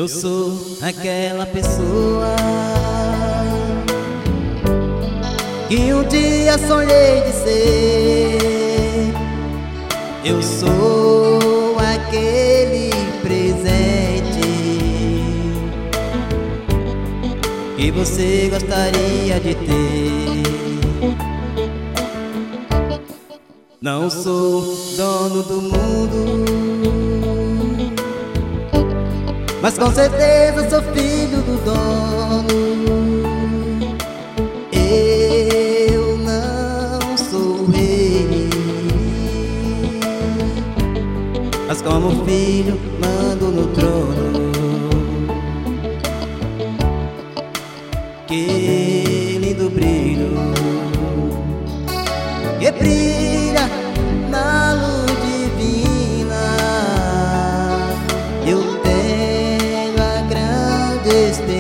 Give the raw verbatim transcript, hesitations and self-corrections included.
Eu sou aquela pessoa que um dia sonhei de ser. Eu sou aquele presente que você gostaria de ter. Não sou dono do mundo, mas com certeza sou filho do dono. Eu não sou ele, mas como filho mando no trono. Que lindo brilho que brilha na luz divina. Eu tenho a grande esperança